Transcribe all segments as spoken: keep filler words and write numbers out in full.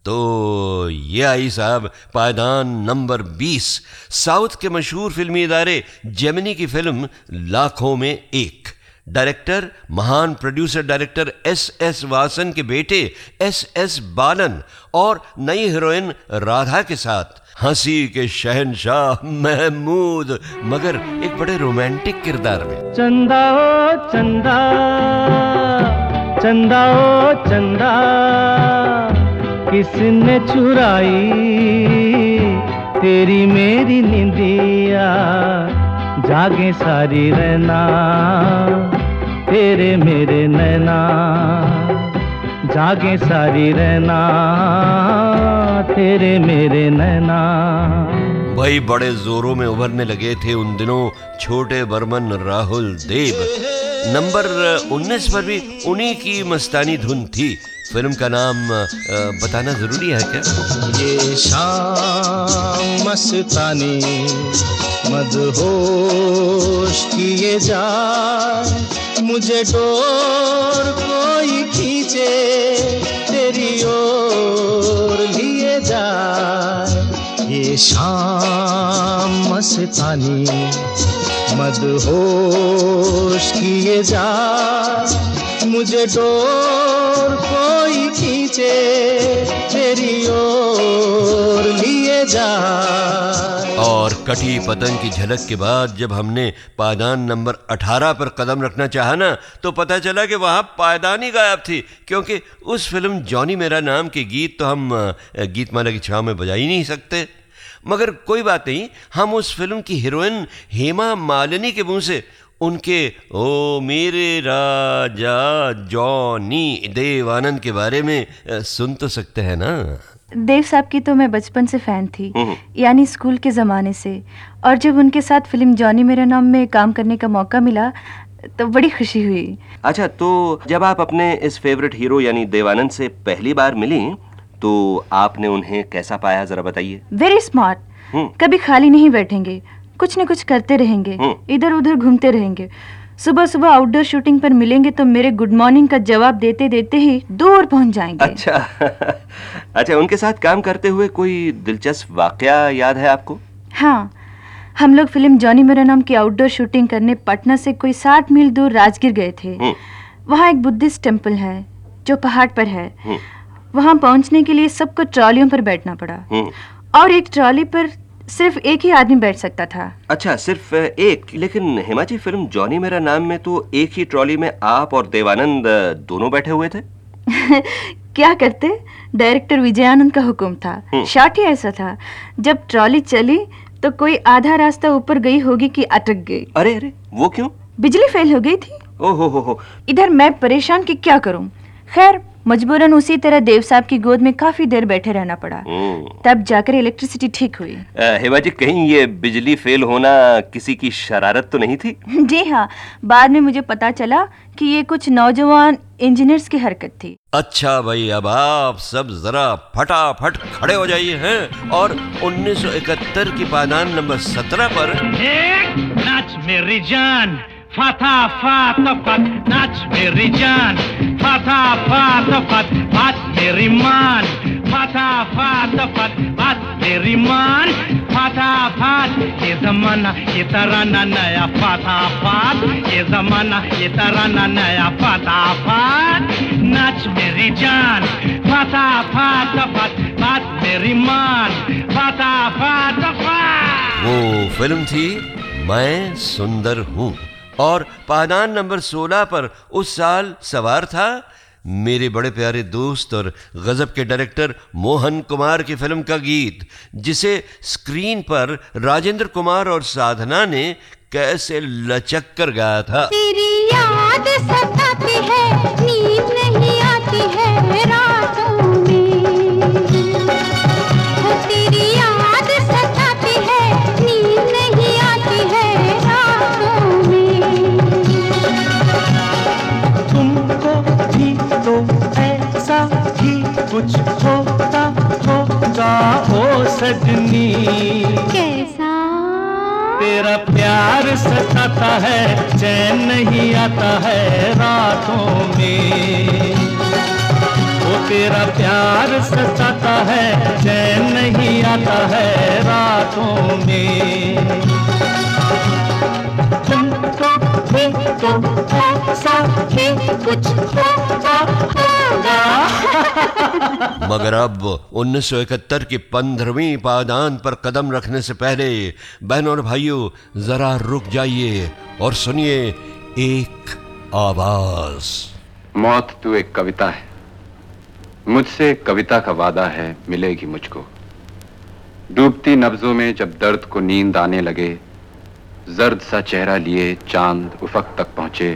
तो ये आई साहब पायदान नंबर बीस, साउथ के मशहूर फिल्मी इदारे जेमिनी की फिल्म लाखों में एक। डायरेक्टर महान producer director S S Vasan के बेटे एस एस बालन और नई हीरोइन राधा के साथ हंसी के शहंशाह महमूद, मगर एक बड़े रोमांटिक किरदार में। चंदा ओ चंदा, चंदा ओ चंदा, किसने चुराई तेरी मेरी निंदिया, जागे सारी रहना तेरे मेरे नैना, जागे सारी रहना तेरे मेरे नैना। भाई बड़े जोरों में उभरने लगे थे उन दिनों छोटे बर्मन राहुल देव। नंबर उन्नीस पर भी उन्हीं की मस्तानी धुन थी। फिल्म का नाम आ, बताना जरूरी है क्या? ये शाम मस्तानी मदहोश किए जा, मुझे डोर कोई खींचे तेरी ओर लिए जा। ये शाम मस्तानी मदहोश किए जा, मुझे डोर कोई खींचे तेरी ओर लिए जा। और कटी पतंग की झलक के बाद जब हमने पायदान नंबर अठारह पर कदम रखना चाहा ना, तो पता चला कि वहाँ पायदान ही गायब थी, क्योंकि उस फिल्म जॉनी मेरा नाम के गीत तो हम गीतमाला की छाव में बजा ही नहीं सकते। मगर कोई बात नहीं, हम उस फिल्म की हीरोइन हेमा मालिनी के मुंह से उनके ओ मेरे राजा जॉनी देव आनंद के बारे में सुन तो सकते हैं ना। देव साहब की तो मैं बचपन से फ़ैन थी, यानी स्कूल के ज़माने से, और जब उनके साथ फिल्म जॉनी मेरा नाम में काम करने का मौका मिला तो बड़ी खुशी हुई। अच्छा, तो जब आप अपने इस फेवरेट हीरो यानी देवानंद से पहली बार मिली तो आपने उन्हें कैसा पाया, जरा बताइए। वेरी स्मार्ट, कभी खाली नहीं बैठेंगे, कुछ न कुछ करते रहेंगे, इधर उधर घूमते रहेंगे। सुबह सुबह आउटडोर शूटिंग पर मिलेंगे तो मेरे गुड मॉर्निंग का जवाब देते देते ही दूर पहुंच जाएंगे। अच्छा अच्छा, उनके साथ काम करते हुए कोई दिलचस्प वाकया याद है आपको? हाँ, हम लोग फिल्म जॉनी मेरा नाम की आउटडोर शूटिंग करने पटना से कोई साठ मील दूर राजगीर गए थे। वहाँ एक बुद्धिस्ट टेम्पल है जो पहाड़ पर है। वहाँ पहुँचने के लिए सबको ट्रॉलियों पर बैठना पड़ा, और एक ट्रॉली पर सिर्फ एक ही आदमी बैठ सकता था। अच्छा, सिर्फ एक? लेकिन हेमा जी, फिल्म जॉनी मेरा नाम में तो एक ही ट्रॉली में आप और देवानंद दोनों बैठे हुए थे। क्या करते, डायरेक्टर विजयानंद का हुक्म था, शॉट ही ऐसा था। जब ट्रॉली चली तो कोई आधा रास्ता ऊपर गई होगी कि अटक गई। अरे अरे, वो क्यों? बिजली फेल हो गई थी। ओहो हो हो। इधर मैं परेशान कि क्या करूं। खैर, मजबूरन उसी तरह देव साहब की गोद में काफी देर बैठे रहना पड़ा, तब जाकर इलेक्ट्रिसिटी ठीक हुई। हेमा जी, कहीं ये बिजली फेल होना किसी की शरारत तो नहीं थी? जी हाँ, बाद में मुझे पता चला कि ये कुछ नौजवान इंजीनियर्स की हरकत थी। अच्छा भाई, अब आप सब जरा फटाफट खड़े हो जाइए हैं और उन्नीस सौ इकहत्तर की पायदान नंबर सत्रह पर नाच मेरी जान, फाता फाता फत, नाच मेरी जान, फाता फाता फत, बात मेरी मान, फाता फाता फत, बात मेरी मान, फाता फात। ये जमाना ये तराना नया फाता फात, ये जमाना ये तराना नया फाता फात। नाच मेरी जान, फाता फाता फत, बात मेरी मान, फाता फाता फत। वो फिल्म थी मैं सुंदर हूँ, और पायदान नंबर सोलह पर उस साल सवार था मेरे बड़े प्यारे दोस्त और गजब के डायरेक्टर मोहन कुमार की फिल्म का गीत, जिसे स्क्रीन पर राजेंद्र कुमार और साधना ने कैसे लचक कर गाया था। तेरी याद सताती है, नींद नहीं आती है रातों में, तेरी याद सताती है, नींद नहीं आती है रातों में। तुमको भी तो ऐसा ही कुछ होता होगा ओ सजनी, कैसा? तेरा प्यार सताता है, चैन नहीं आता है रातों में, वो तेरा प्यार सताता रातों में। तुमको भी तो ऐसा ही कुछ होता होगा। मगर अब उन्नीस सौ इकहत्तर की पंद्रहवीं पायदान पर कदम रखने से पहले बहनों और भाइयों जरा रुक जाइए और सुनिए एक आवाज। मौत तू एक कविता है, मुझसे कविता का वादा है, मिलेगी मुझको। डूबती नब्जों में जब दर्द को नींद आने लगे, जर्द सा चेहरा लिए चांद उफक तक पहुंचे।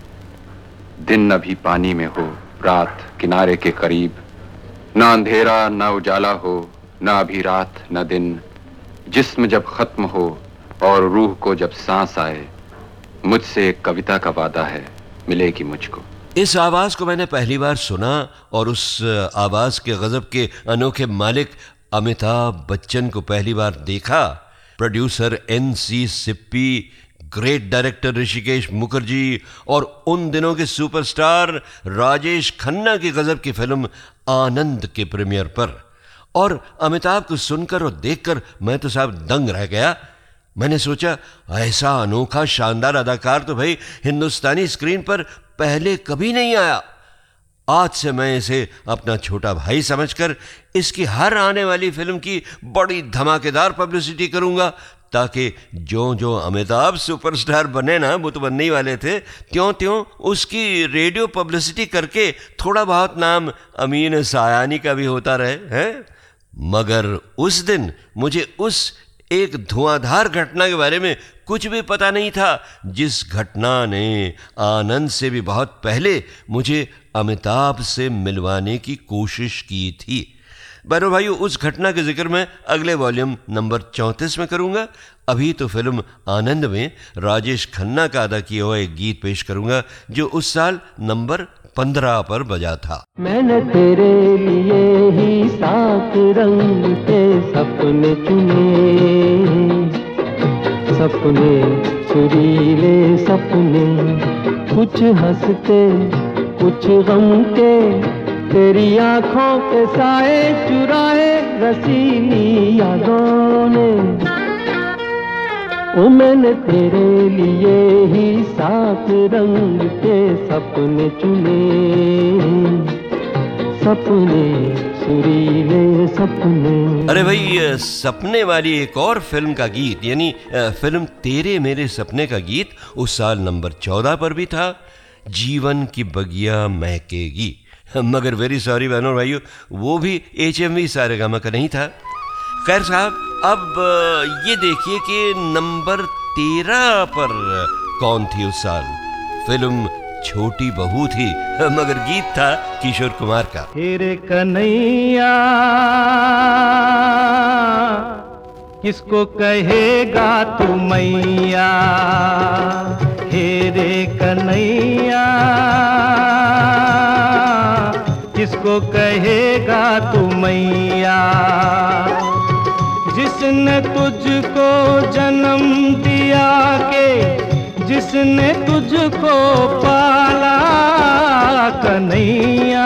दिन अभी पानी में हो, रात किनारे के करीब, ना अंधेरा ना उजाला हो, ना अभी रात ना दिन। जिस्म जब खत्म हो और रूह को जब सांस आए, मुझसे एक कविता का वादा है, मिलेगी मुझको। इस आवाज को मैंने पहली बार सुना और उस आवाज के गजब के अनोखे मालिक अमिताभ बच्चन को पहली बार देखा। Producer N C Sippy, great director Hrishikesh Mukherjee और उन दिनों के सुपरस्टार राजेश खन्ना की गजब की फिल्म आनंद के प्रीमियर पर। और अमिताभ को सुनकर और देखकर मैं तो साहब दंग रह गया। मैंने सोचा ऐसा अनोखा शानदार अदाकार तो भाई हिंदुस्तानी स्क्रीन पर पहले कभी नहीं आया। आज से मैं इसे अपना छोटा भाई समझकर इसकी हर आने वाली फिल्म की बड़ी धमाकेदार पब्लिसिटी करूंगा, ताकि जो जो अमिताभ सुपरस्टार बने ना, वो तो बनने ही वाले थे, त्यों त्यों उसकी रेडियो पब्लिसिटी करके थोड़ा बहुत नाम अमीन सायानी का भी होता रहे हैं। मगर उस दिन मुझे उस एक धुआंधार घटना के बारे में कुछ भी पता नहीं था, जिस घटना ने आनंद से भी बहुत पहले मुझे अमिताभ से मिलवाने की कोशिश की थी। बहनों भाइयों, उस घटना के जिक्र मैं अगले वॉल्यूम नंबर चौंतीस में करूंगा। अभी तो फिल्म आनंद में राजेश खन्ना का अदा किया हुआ एक गीत पेश करूंगा जो उस साल नंबर पंद्रह पर बजा था। मैंने तेरे लिए ही सात रंग के सपने चुने, सपने सुरीले सपने, कुछ हंसते कुछ गम के, तेरी आंखों के साए चुराए रसीली यादों ने। ओ मैंने तेरे लिए ही सात रंग के सपने चुने, सपने सुरीले सपने। अरे भाई, सपने वाली एक और फिल्म का गीत, यानी फिल्म तेरे मेरे सपने का गीत उस साल नंबर चौदह पर भी था, जीवन की बगिया महकेगी। मगर वेरी सॉरी बहनों भाइयों, वो भी एच एम वी सारेगामा का नहीं था। खैर साहब, अब ये देखिए कि नंबर तेरह पर कौन थी उस साल। फिल्म छोटी बहू थी, मगर गीत था किशोर कुमार का। हेरे कन्हैया किसको कहेगा तू मैया, हेरे कन्हैया किसको कहेगा तू मैया। जिसने तुझको जन्म दिया के, जिसने तुझको पाला कन्हैया,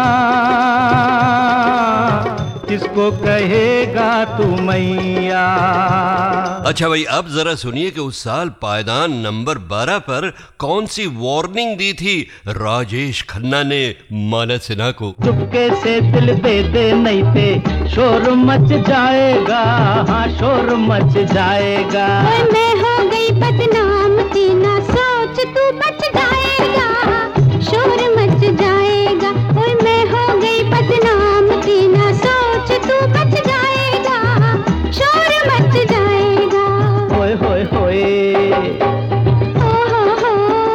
किसको कहेगा तू मैया। अच्छा भाई, अब जरा सुनिए कि उस साल पायदान नंबर बारह पर कौन सी वार्निंग दी थी राजेश खन्ना ने मानस सिन्हा को। चुपके से दिल दे दे नहीं ते शोर मच जाएगा, हाँ शोर मच जाएगा। मैं हो गई बदनाम तीना, सोच तू बच जाएगा, शोर मच जाएगा। ओए मैं हो गई बदनाम तीना, सोच तू बच जाएगा, शोर मच जाएगा। होए होए होए, ओ हो हो,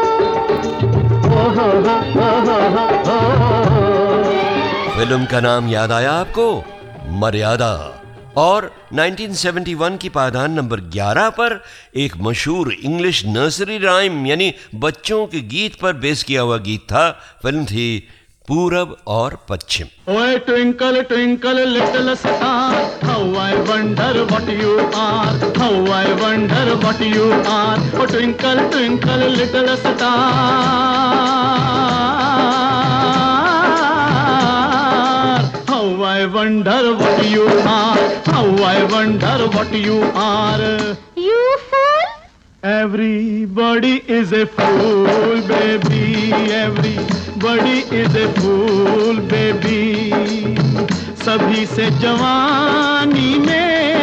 ओ हो हो हो हो हो। फिल्म का नाम याद आया आपको? मर्यादा। और उन्नीस सौ इकहत्तर की पायदान नंबर ग्यारह पर एक मशहूर इंग्लिश नर्सरी राइम यानी बच्चों के गीत पर बेस किया हुआ गीत था। फिल्म थी पूरब और पश्चिम। ओए twinkle twinkle little star, how I wonder what you are, how I wonder what you are. Oh twinkle twinkle little star, how I wonder what you are. How I wonder what you are. You fool! Everybody is a fool, baby. Everybody is a fool, baby. सभी से जवानी में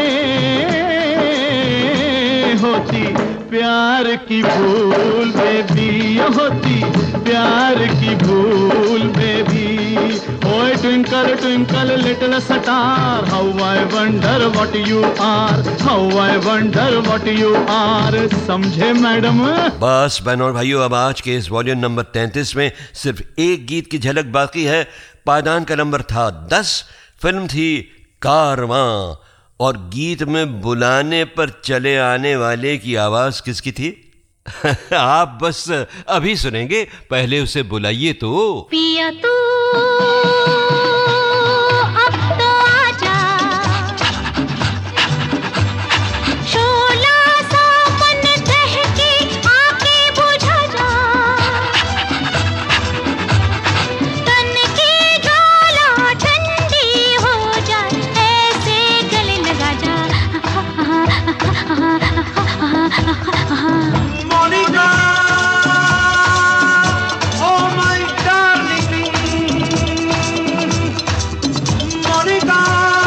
होती प्यार की भूल, baby होती प्यार की भूल, बेबी. ओए twinkle twinkle little star, how I wonder what you are, how I wonder what you are. समझे मैडम? बस बहनों और भाइयों, अब आज के इस वॉल्यूम नंबर तैंतीस में सिर्फ एक गीत की झलक बाकी है. पायदान का नंबर था दस, फिल्म थी कारवां, और गीत में बुलाने पर चले आने वाले की आवाज किसकी थी? आप बस अभी सुनेंगे, पहले उसे बुलाइए तो. पिया तू अब तो आजा, शोला सा मन दहके आके बुझा जा, तन की ज्वाला ठंडी हो जाए, ऐसे गले लगा जा. Monika, oh my darling, Monika,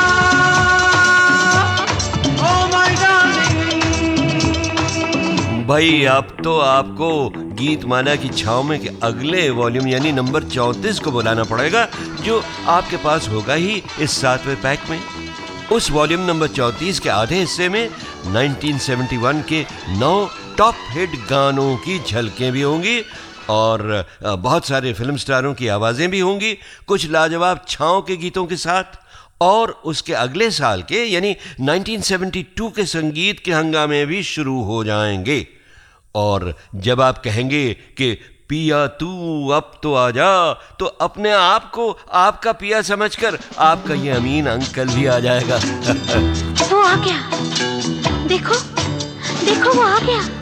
oh my darling. भाई अब तो आपको गीत माला की छाव में के अगले वॉल्यूम यानी नंबर चौंतीस को बुलाना पड़ेगा, जो आपके पास होगा ही इस सातवें पैक में. उस वॉल्यूम नंबर चौंतीस के आधे हिस्से में उन्नीस सौ इकहत्तर के नौ टॉप हिट गानों की झलकें भी होंगी और बहुत सारे फिल्म स्टारों की आवाज़ें भी होंगी, कुछ लाजवाब छाँव के गीतों के साथ. और उसके अगले साल के यानी उन्नीस सौ बहत्तर के संगीत के हंगामे भी शुरू हो जाएंगे. और जब आप कहेंगे कि पिया तू अब तो आजा, तो अपने आप को आपका पिया समझकर आपका ये अमीन अंकल भी आ जाएगा. वो आ गया, देखो देखो वो आ गया.